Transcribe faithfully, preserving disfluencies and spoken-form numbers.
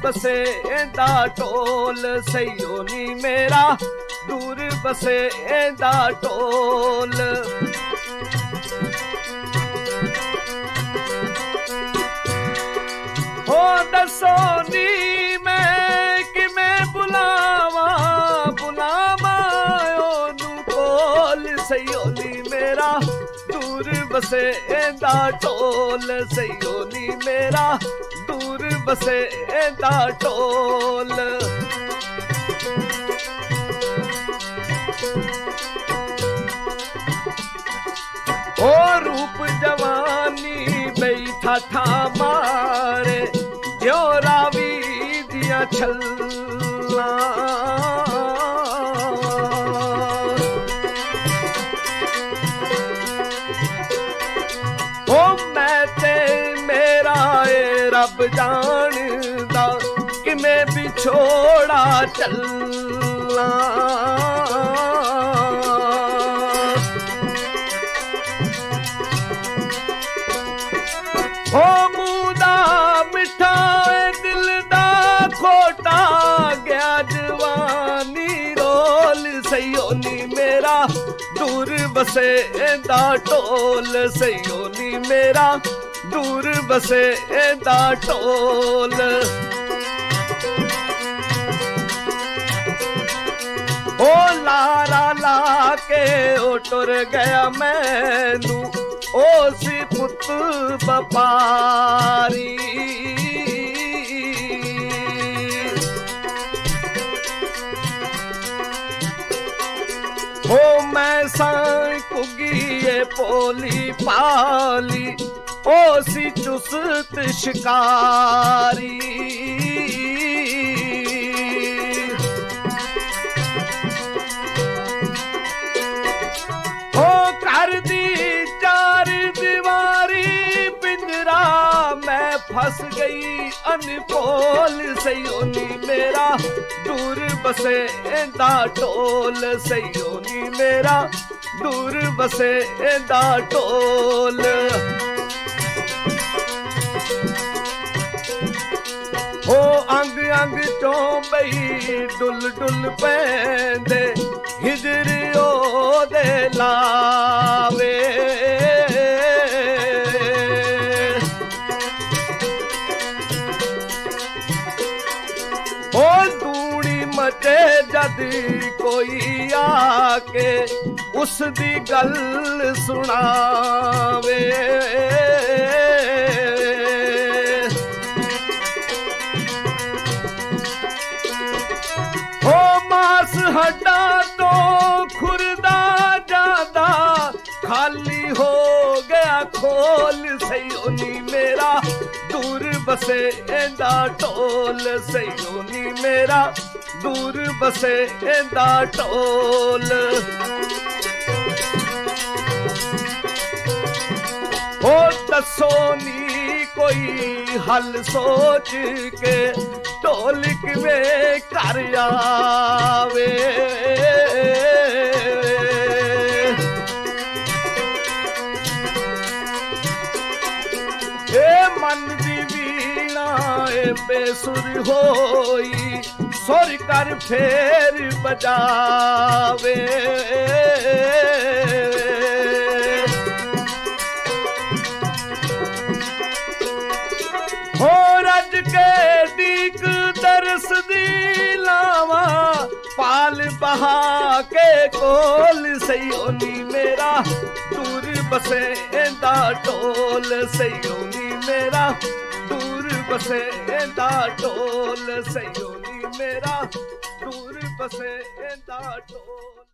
बसे एंदा टोल सईयो नी मेरा दूर बसे एंदा टोल। हो दसो नी मैं किवें बुलावा बुलावा ओनू कोल सईयो नी मेरा दूर बसे एंदा टोल सईयो नी मेरा दूर बसे एंदा टोल। ओ रूप जवानी बई ठाठा मारे जो रावी दिया छल्ला। ओ मैं ते मेरा ए रब जानदा कि मैं बिछोड़ा चलना। ओ मुदा मिठा दिल दा खोटा गया जवानी रोल सईयो नी मेरा दूर बसे एंदा टोल सईयो नी मेरा दूर बसे एंदा टोल। ओ लारा ला के ओ टुर गया मैनू ओ सी पुत बपारी। ओ मैं साई कुगिए पोली पाली ओ सी चुस्त शिकारी। ओ कर दी चार दीवारी पिंजरा मैं फंस गई अनपोल सईयो नी मेरा दूर बसे एंदा टोल सईयो नी मेरा दूर बसे एंदा टोल। ओ अंग अंग चों बई डुल डुल पैंदे हिजर ओ दे लावे। ओ दूनी मचे जद कोई आके उस दी गल सुनावे। ओ मास हड्डा तो खुरदा जादा खाली हो गया खोल सईयो नी मेरा दूर बसे एंदा टोल सईयो नी मेरा दूर बसे एंदा टोल। ओ दसो नी कोई हल सोच के ढोल किवें कर आवे। ए मन दी वीणा ए बेसुर होई सुर कर फेर बजावे। हो रज के दीक दरस दी लावा पाल बहा के कोल सईयो नी मेरा दूर बसे एंदा टोल सईयो नी मेरा दूर बसे एंदा टोल सईयो नी मेरा दूर बसे एंदा टोल।